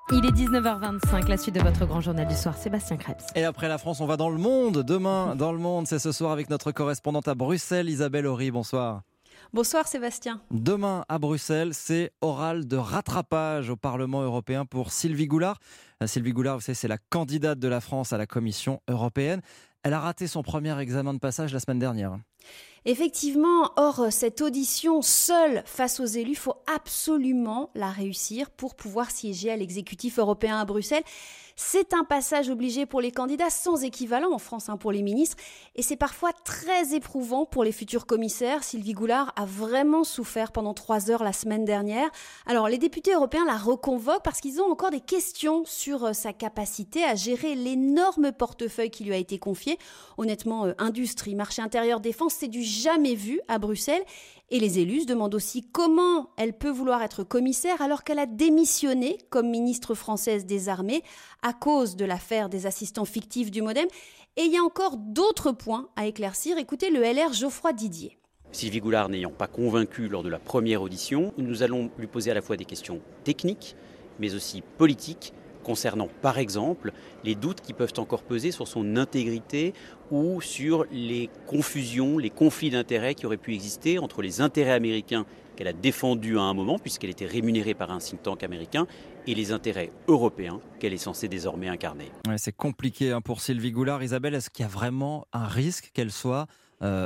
Il est 19h25, la suite de votre grand journal du soir, Sébastien Krebs. Et après la France, on va dans le monde. Demain, dans le monde, c'est ce soir avec notre correspondante à Bruxelles, Isabelle Horry. Bonsoir. Bonsoir Sébastien. Demain à Bruxelles, c'est oral de rattrapage au Parlement européen pour Sylvie Goulard. Sylvie Goulard, vous savez, c'est la candidate de la France à la Commission européenne. Elle a raté son premier examen de passage la semaine dernière. Effectivement, or cette audition seule face aux élus, il faut absolument la réussir pour pouvoir siéger à l'exécutif européen à Bruxelles. C'est un passage obligé pour les candidats sans équivalent en France pour les ministres et c'est parfois très éprouvant pour les futurs commissaires. Sylvie Goulard a vraiment souffert pendant 3 heures la semaine dernière. Alors les députés européens la reconvoquent parce qu'ils ont encore des questions sur sa capacité à gérer l'énorme portefeuille qui lui a été confié. Honnêtement, industrie, marché intérieur, défense, c'est du jamais vu à Bruxelles. Et les élus se demandent aussi comment elle peut vouloir être commissaire alors qu'elle a démissionné comme ministre française des Armées à cause de l'affaire des assistants fictifs du MoDem. Et il y a encore d'autres points à éclaircir. Écoutez le LR Geoffroy Didier. Sylvie Goulard n'ayant pas convaincu lors de la première audition, nous allons lui poser à la fois des questions techniques, mais aussi politiques, concernant par exemple les doutes qui peuvent encore peser sur son intégrité ou sur les confusions, les conflits d'intérêts qui auraient pu exister entre les intérêts américains qu'elle a défendus à un moment, puisqu'elle était rémunérée par un think tank américain, et les intérêts européens qu'elle est censée désormais incarner. Ouais, c'est compliqué pour Sylvie Goulard. Isabelle, est-ce qu'il y a vraiment un risque qu'elle soit recalée ?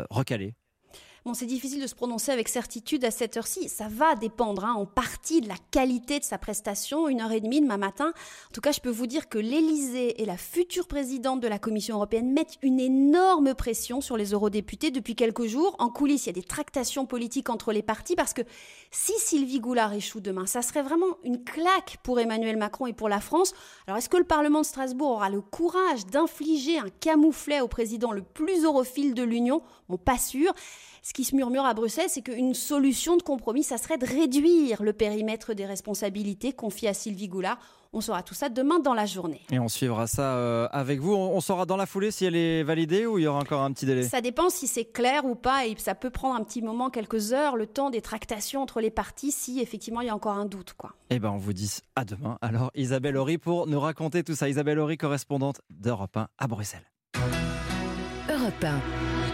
Bon, c'est difficile de se prononcer avec certitude à cette heure-ci. Ça va dépendre en partie de la qualité de sa prestation. 1h30 demain matin. En tout cas, je peux vous dire que l'Élysée et la future présidente de la Commission européenne mettent une énorme pression sur les eurodéputés depuis quelques jours. En coulisses, il y a des tractations politiques entre les partis parce que si Sylvie Goulard échoue demain, ça serait vraiment une claque pour Emmanuel Macron et pour la France. Alors, est-ce que le Parlement de Strasbourg aura le courage d'infliger un camouflet au président le plus europhile de l'Union ? Bon, pas sûr. Ce qui se murmure à Bruxelles, c'est qu'une solution de compromis, ça serait de réduire le périmètre des responsabilités confiées à Sylvie Goulard. On saura tout ça demain dans la journée. Et on suivra ça avec vous. On saura dans la foulée si elle est validée ou il y aura encore un petit délai ? Ça dépend si c'est clair ou pas et ça peut prendre un petit moment, quelques heures, le temps des tractations entre les parties si effectivement il y a encore un doute, quoi. Eh ben, on vous dit à demain. Alors Isabelle Horry pour nous raconter tout ça. Isabelle Horry, correspondante d'Europe 1 à Bruxelles. Europe 1.